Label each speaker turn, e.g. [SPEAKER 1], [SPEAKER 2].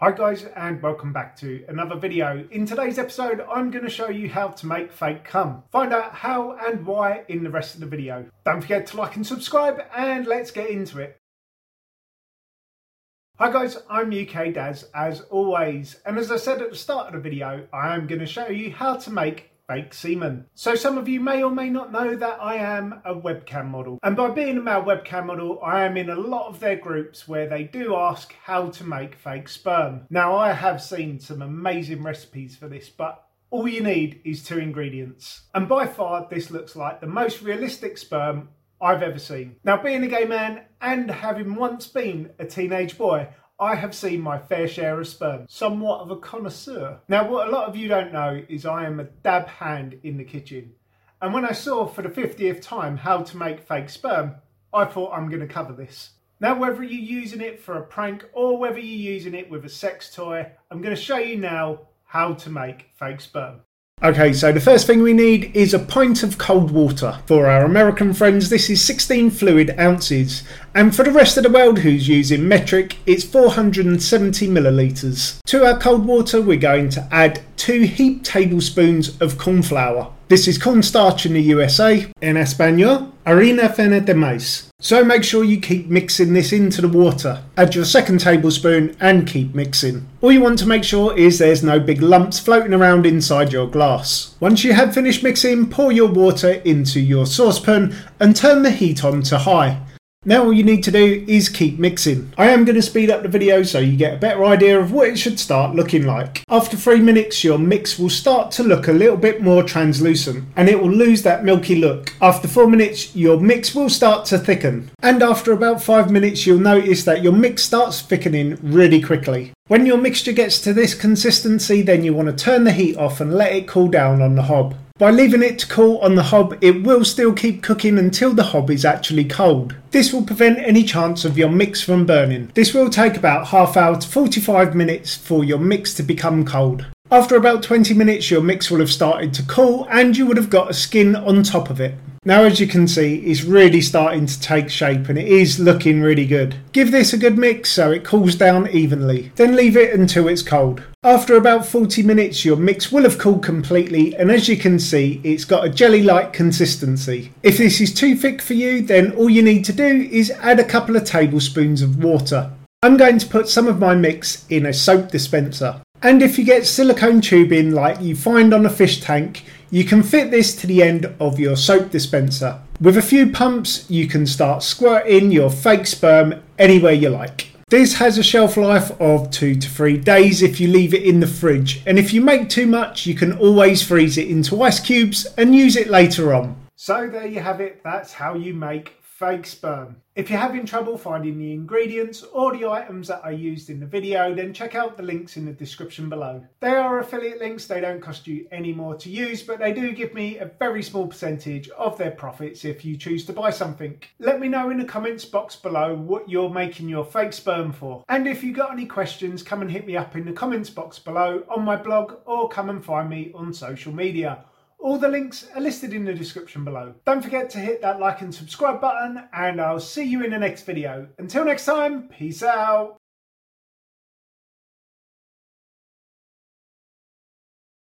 [SPEAKER 1] Hi guys, and welcome back to another video. In today's episode I'm going to show you how to make fake cum. Find out how and why in the rest of the video. Don't forget to like and subscribe, and let's get into it. Hi guys, I'm UK Daz as always, and as I said at the start of the video, I am going to show you how to make fake semen. So some of you may or may not know that I am a webcam model, and by being a male webcam model I am in a lot of their groups where they do ask how to make fake sperm. Now I have seen some amazing recipes for this, but all you need is 2 ingredients, and by far this looks like the most realistic sperm I've ever seen. Now, being a gay man and having once been a teenage boy, I have seen my fair share of sperm, somewhat of a connoisseur. Now, what a lot of you don't know is I am a dab hand in the kitchen. And when I saw for the 50th time how to make fake sperm, I thought I'm going to cover this. Now, whether you're using it for a prank or whether you're using it with a sex toy, I'm going to show you now how to make fake sperm. Okay, so the first thing we need is a pint of cold water. For our American friends, this is 16 fluid ounces. And for the rest of the world who's using metric, it's 470 millilitres. To our cold water, we're going to add 2 heaped tablespoons of corn flour. This is cornstarch in the USA. En español, harina fina de maíz. So make sure you keep mixing this into the water. Add your second tablespoon and keep mixing. All you want to make sure is there's no big lumps floating around inside your glass. Once you have finished mixing, pour your water into your saucepan and turn the heat on to high. Now all you need to do is keep mixing. I am going to speed up the video so you get a better idea of what it should start looking like. After 3 minutes your mix will start to look a little bit more translucent and it will lose that milky look. After 4 minutes your mix will start to thicken, and after about 5 minutes you'll notice that your mix starts thickening really quickly. When your mixture gets to this consistency, then you want to turn the heat off and let it cool down on the hob. By leaving it to cool on the hob, it will still keep cooking until the hob is actually cold. This will prevent any chance of your mix from burning. This will take about half hour to 45 minutes for your mix to become cold. After about 20 minutes your mix will have started to cool and you would have got a skin on top of it. Now as you can see, it's really starting to take shape and it is looking really good. Give this a good mix so it cools down evenly. Then leave it until it's cold. After about 40 minutes your mix will have cooled completely, and as you can see it's got a jelly-like consistency. If this is too thick for you, then all you need to do is add a couple of tablespoons of water. I'm going to put some of my mix in a soap dispenser. And if you get silicone tubing like you find on a fish tank, you can fit this to the end of your soap dispenser. With a few pumps you can start squirting your fake sperm anywhere you like. This has a shelf life of 2 to 3 days if you leave it in the fridge, and if you make too much you can always freeze it into ice cubes and use it later on. So there you have it, that's how you make fake sperm. If you're having trouble finding the ingredients or the items that I used in the video, then check out the links in the description below. They are affiliate links, they don't cost you any more to use, but they do give me a very small percentage of their profits if you choose to buy something. Let me know in the comments box below what you're making your fake sperm for. And if you got any questions, come and hit me up in the comments box below on my blog, or come and find me on social media. All the links are listed in the description below. Don't forget to hit that like and subscribe button, and I'll see you in the next video. Until next time, peace out.